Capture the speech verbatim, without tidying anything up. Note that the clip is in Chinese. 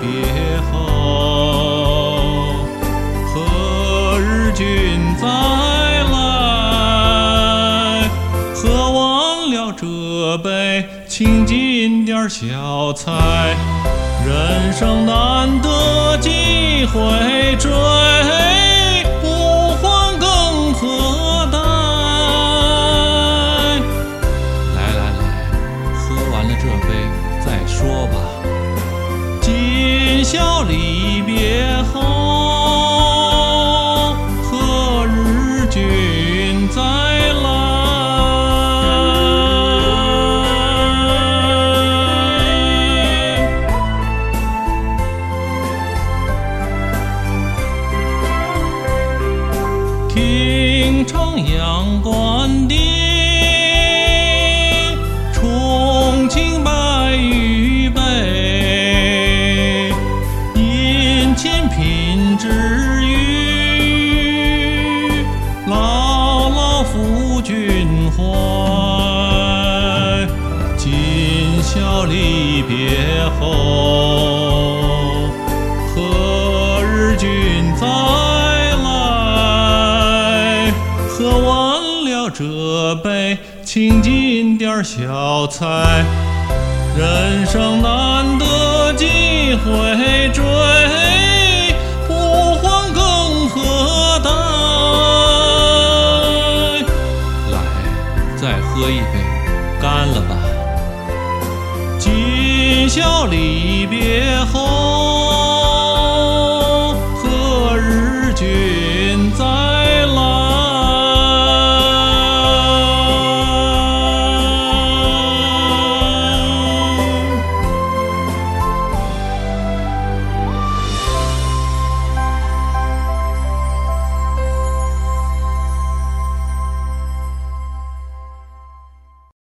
别后，何日君再来？喝完了这杯，请进点小菜。人生难得几回追，不还更何待？来来来，喝完了这杯再说吧。今宵离别后，何日君再来？听唱阳关地，重庆白玉杯，殷勤品之语，牢牢抚君怀。今宵离别后，何日君再来？喝完了这杯，请进点小菜。人生难得几回追，不还更何待？来，再喝一杯，干了吧。今宵离别后，